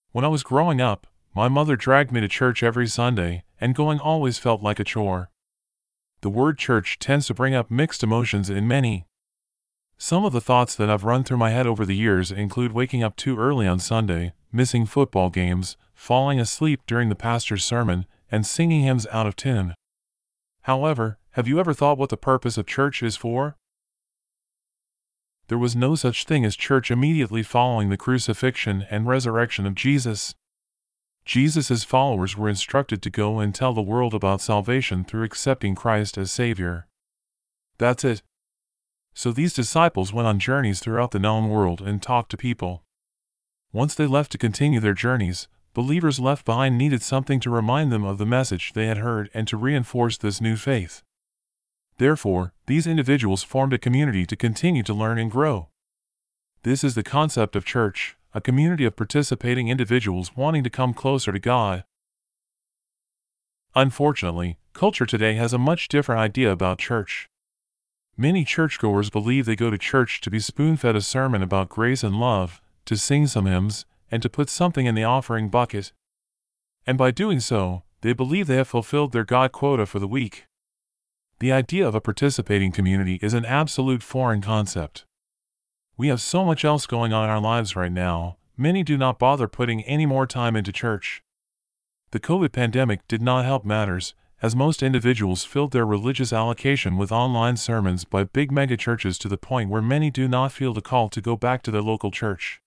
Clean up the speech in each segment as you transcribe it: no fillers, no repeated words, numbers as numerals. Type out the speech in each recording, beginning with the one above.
When I was growing up, my mother dragged me to church every Sunday, and going always felt like a chore. The word church tends to bring up mixed emotions in many. Some of the thoughts that have run through my head over the years include waking up too early on Sunday, missing football games, falling asleep during the pastor's sermon, and singing hymns out of tune. However, have you ever thought what the purpose of church is for? There was no such thing as church immediately following the crucifixion and resurrection of Jesus. Jesus' followers were instructed to go and tell the world about salvation through accepting Christ as Savior. That's it. So these disciples went on journeys throughout the known world and talked to people. Once they left to continue their journeys, believers left behind needed something to remind them of the message they had heard and to reinforce this new faith. Therefore, these individuals formed a community to continue to learn and grow. This is the concept of church, a community of participating individuals wanting to come closer to God. Unfortunately, culture today has a much different idea about church. Many churchgoers believe they go to church to be spoon-fed a sermon about grace and love, to sing some hymns, and to put something in the offering bucket. And by doing so, they believe they have fulfilled their God quota for the week. The idea of a participating community is an absolute foreign concept. We have so much else going on in our lives right now, many do not bother putting any more time into church. The COVID pandemic did not help matters, as most individuals filled their religious allocation with online sermons by big megachurches to the point where many do not feel the call to go back to their local church.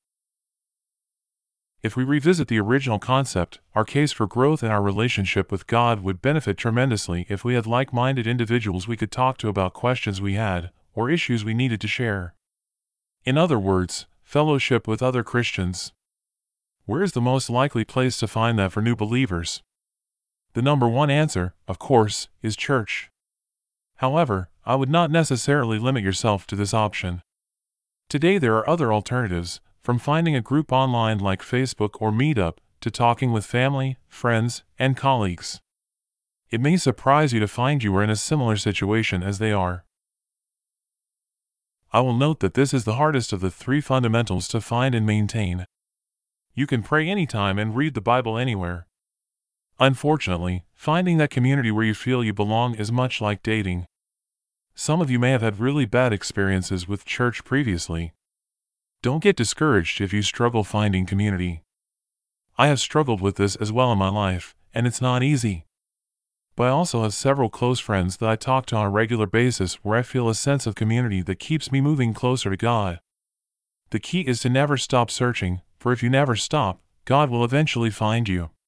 If we revisit the original concept, our case for growth in our relationship with God would benefit tremendously if we had like-minded individuals we could talk to about questions we had, or issues we needed to share. In other words, fellowship with other Christians. Where is the most likely place to find that for new believers? The number one answer, of course, is church. However, I would not necessarily limit yourself to this option. Today there are other alternatives, from finding a group online like Facebook or Meetup, to talking with family, friends, and colleagues. It may surprise you to find you are in a similar situation as they are. I will note that this is the hardest of the three fundamentals to find and maintain. You can pray anytime and read the Bible anywhere. Unfortunately, finding that community where you feel you belong is much like dating. Some of you may have had really bad experiences with church previously. Don't get discouraged if you struggle finding community. I have struggled with this as well in my life, and it's not easy. But I also have several close friends that I talk to on a regular basis where I feel a sense of community that keeps me moving closer to God. The key is to never stop searching, for if you never stop, God will eventually find you.